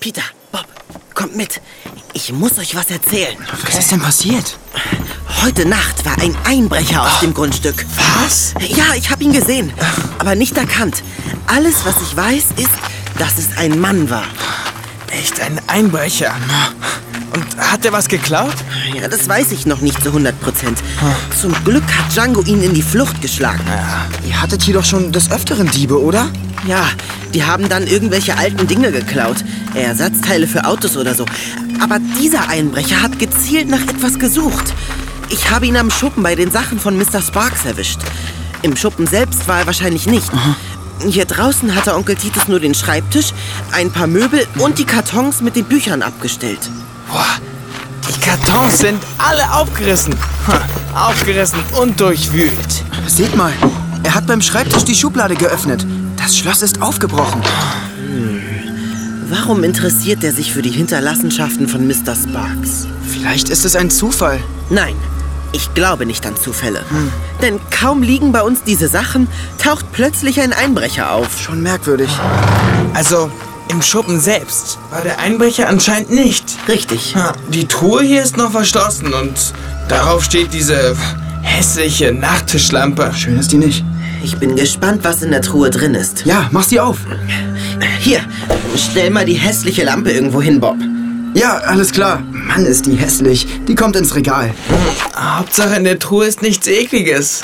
Peter, Bob, kommt mit. Ich muss euch was erzählen. Was ist denn passiert? Heute Nacht war ein Einbrecher auf dem Grundstück. Was? Ja, ich habe ihn gesehen, aber nicht erkannt. Alles, was ich weiß, ist, dass es ein Mann war. Echt ein Einbrecher? Und hat er was geklaut? Ja, das weiß ich noch nicht zu 100%. Zum Glück hat Django ihn in die Flucht geschlagen. Ja, ihr hattet hier doch schon des Öfteren Diebe, oder? Ja, die haben dann irgendwelche alten Dinge geklaut. Ersatzteile für Autos oder so. Aber dieser Einbrecher hat gezielt nach etwas gesucht. Ich habe ihn am Schuppen bei den Sachen von Mr. Sparks erwischt. Im Schuppen selbst war er wahrscheinlich nicht. Hier draußen hatte Onkel Titus nur den Schreibtisch, ein paar Möbel und die Kartons mit den Büchern abgestellt. Boah, die Kartons sind alle aufgerissen. Aufgerissen und durchwühlt. Seht mal, er hat beim Schreibtisch die Schublade geöffnet. Das Schloss ist aufgebrochen. Warum interessiert er sich für die Hinterlassenschaften von Mr. Sparks? Vielleicht ist es ein Zufall. Nein, ich glaube nicht an Zufälle. Denn kaum liegen bei uns diese Sachen, taucht plötzlich ein Einbrecher auf. Schon merkwürdig. Also, im Schuppen selbst war der Einbrecher anscheinend nicht. Richtig. Die Truhe hier ist noch verschlossen und darauf steht diese hässliche Nachttischlampe. Schön ist die nicht. Ich bin gespannt, was in der Truhe drin ist. Ja, mach sie auf. Hier, stell mal die hässliche Lampe irgendwo hin, Bob. Ja, alles klar. Mann, ist die hässlich. Die kommt ins Regal. Hauptsache in der Truhe ist nichts Ekliges.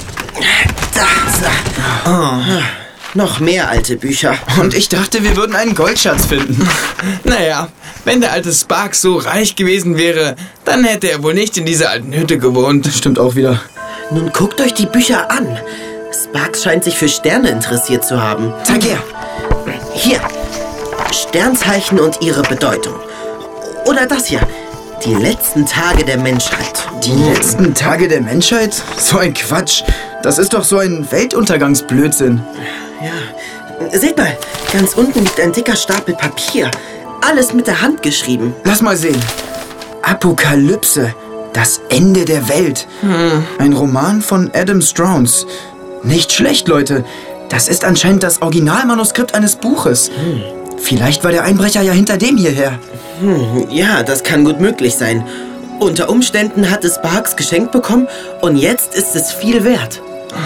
Da. Noch mehr alte Bücher. Und ich dachte, wir würden einen Goldschatz finden. Naja, wenn der alte Sparks so reich gewesen wäre, dann hätte er wohl nicht in dieser alten Hütte gewohnt. Das stimmt auch wieder. Nun guckt euch die Bücher an. Sparks scheint sich für Sterne interessiert zu haben. Zeig her. Hier. Sternzeichen und ihre Bedeutung. Oder das hier. Die letzten Tage der Menschheit. Die letzten Tage der Menschheit? So ein Quatsch. Das ist doch so ein Weltuntergangsblödsinn. Ja. Seht mal, ganz unten liegt ein dicker Stapel Papier. Alles mit der Hand geschrieben. Lass mal sehen. Apokalypse. Das Ende der Welt. Ein Roman von Adam Strauss. Nicht schlecht, Leute. Das ist anscheinend das Originalmanuskript eines Buches. Vielleicht war der Einbrecher ja hinter dem hierher. Ja, das kann gut möglich sein. Unter Umständen hat es Sparks geschenkt bekommen und jetzt ist es viel wert.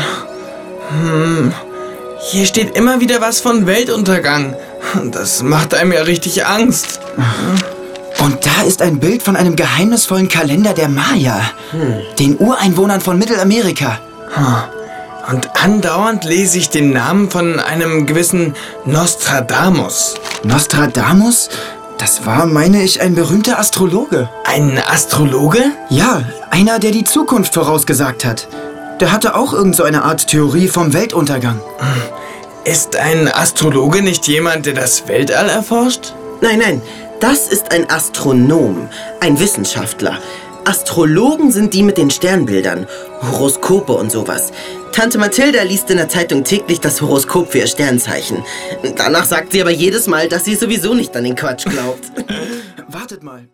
Hier steht immer wieder was von Weltuntergang. Das macht einem ja richtig Angst. Und da ist ein Bild von einem geheimnisvollen Kalender der Maya. Den Ureinwohnern von Mittelamerika. Und andauernd lese ich den Namen von einem gewissen Nostradamus. Nostradamus? Das war, meine ich, ein berühmter Astrologe. Ein Astrologe? Ja, einer, der die Zukunft vorausgesagt hat. Der hatte auch irgend so eine Art Theorie vom Weltuntergang. Ist ein Astrologe nicht jemand, der das Weltall erforscht? Nein, das ist ein Astronom, ein Wissenschaftler. Astrologen sind die mit den Sternbildern, Horoskope und sowas. Tante Mathilda liest in der Zeitung täglich das Horoskop für ihr Sternzeichen. Danach sagt sie aber jedes Mal, dass sie sowieso nicht an den Quatsch glaubt. Wartet mal.